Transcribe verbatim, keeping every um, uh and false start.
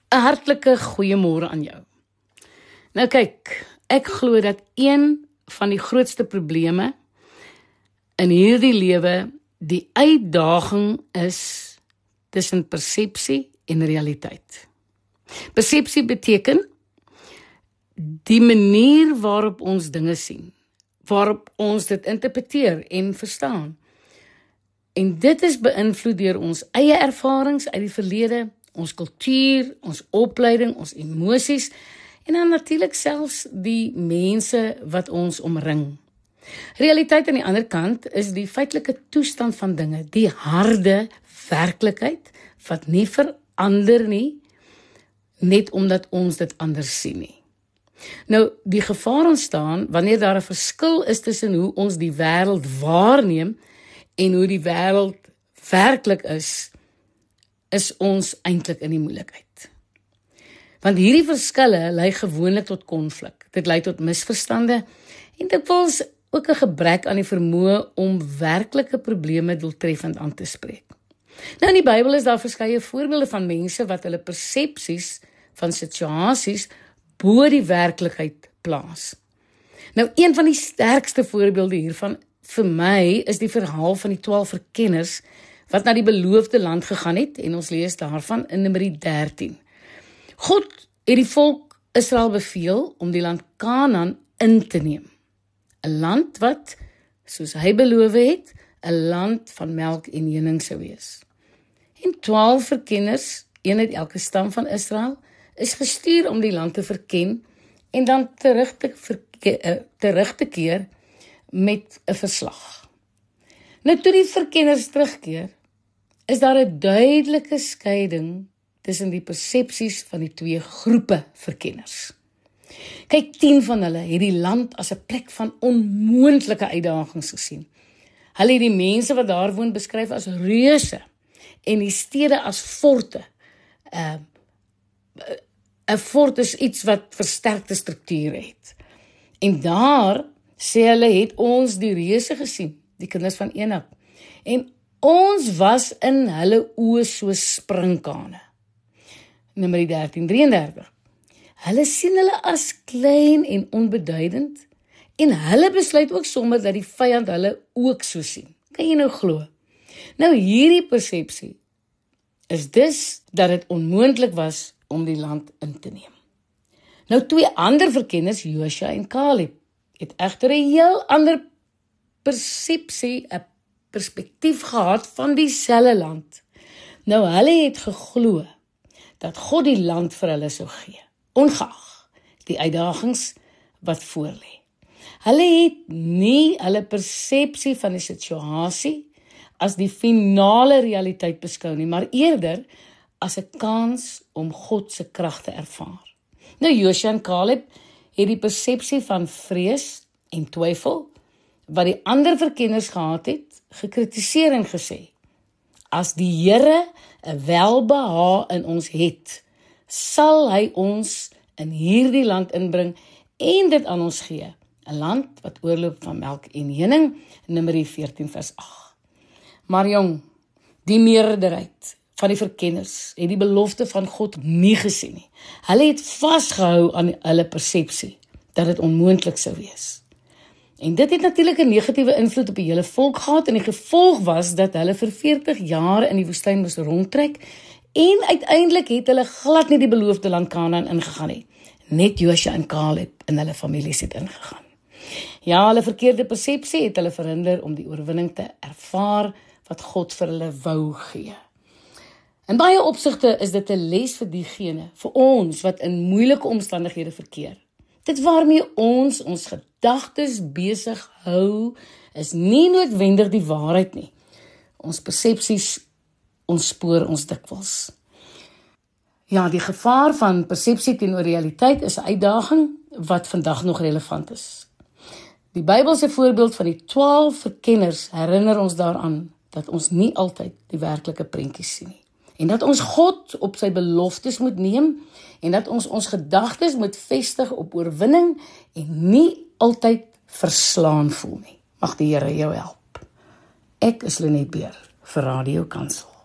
'n hartlike goeiemôre aan jou. Nou kyk, ek glo dat een van die grootste probleme in hierdie lewe die uitdaging is tussen persepsie en realiteit. Persepsie beteken die manier waarop ons dinge sien, waarop ons dit interpreteer en verstaan. En dit is beïnvloed deur ons eie ervarings uit die verlede, ons kultuur, ons opleiding, ons emosies en dan natuurlik selfs die mense wat ons omring. Realiteit aan die ander kant is die feitelike toestand van dinge, die harde werklikheid wat nie verander nie, net omdat ons dit anders sien nie. Nou, die gevaar ontstaan wanneer daar 'n verskil is tussen hoe ons die wêreld waarneem en hoe die wêreld werklik is, is ons eintlik in die moeilikheid. Want hierdie verskille lei gewoonlik tot konflik. Dit lei tot misverstande en dikwels ook 'n gebrek aan die vermoë om werklike probleme doeltreffend aan te spreek. Nou in die Bybel is daar verskeie voorbeelde van mense wat hulle persepsies van situasies bo die werklikheid plaas. Nou een van die sterkste voorbeelde hiervan vir my is die verhaal van die twaalf verkenners wat na die beloofde land gegaan het en ons lees daarvan in Numeri dertien. God het die volk Israel beveel om die land Kanaan in te neem. 'n Land wat, soos hy beloof het, 'n land van melk en honing sou wees. En twaalf verkenners, een uit elke stam van Israel, is gestuur om die land te verken en dan terug te, verke, uh, terug te keer met 'n verslag. Nou toe die verkenners terugkeer, is daar 'n duidelike skeiding tussen die persepsies van die twee groepe verkenners. Kyk, tien van hulle het die land as 'n plek van onmoontlike uitdagings gesien. Hulle het die mense wat daar woon beskryf as reuse en die stede as forte. 'n uh, fort is iets wat versterkte strukture het. En daar sê hulle het ons die reuse gesien, die kinders van Enak. En ons was in hulle oë soos sprinkane. Numeri dertien drie en dertig. Hulle sien hulle as klein en onbeduidend en hulle besluit ook sommer dat die vyand hulle ook so sien. Kan jy nou glo? Nou hierdie persepsie is dus dat dit onmoontlik was om die land in te neem. Nou twee ander verkenners, Josua en Caleb, het egter 'n heel ander persepsie, 'n perspektief gehad van dieselfde land. Nou hulle het geglo dat God die land vir hulle sou gee, ongeag die uitdagings wat voorlê. Hulle het nie hulle persepsie van die situasie as die finale realiteit beskou nie, maar eerder as 'n kans om God se krag te ervaar. Nou Josua en Caleb het die persepsie van vrees en twyfel wat die ander verkenners gehad het, gekritiseer en gesê: as die Here 'n welbehae in ons het, sal hy ons in hierdie land inbring en dit aan ons gee, 'n land wat oorloop van melk en honing, Numeri veertien vers agt. Maar jong, die meerderheid van die verkenners het die belofte van God nie gesien nie. Hulle het vasgehou aan hulle persepsie dat dit onmoontlik sou wees. En dit het natuurlik 'n negatiewe invloed op die hele volk gehad en die gevolg was dat hulle vir veertig jaar in die woestyn moes rondtrek en uiteindelik het hulle glad nie die beloofde land Kanaan ingegaan nie. Net Josua en Caleb en hulle families het ingegaan. Ja, hulle verkeerde persepsie het hulle verhinder om die oorwinning te ervaar wat God vir hulle wou gee. In baie opsigte is dit 'n les vir diegene, vir ons wat in moeilike omstandighede verkeer. Dit waarmee ons ons gedagtes besig hou, is nie noodwendig die waarheid nie. Ons persepsies ontspoor ons dikwels. Ja, die gevaar van persepsie teenoor realiteit is 'n uitdaging wat vandag nog relevant is. Die Bybelse voorbeeld van die twaalf verkenners herinner ons daaraan dat ons nie altyd die werklike prentjies sien nie. En dat ons God op sy beloftes moet neem en dat ons ons gedagtes moet vestig op oorwinning en nie altyd verslaan voel nie. Mag die Here jou help. Ek is Lenet Beer vir Radio Kansel.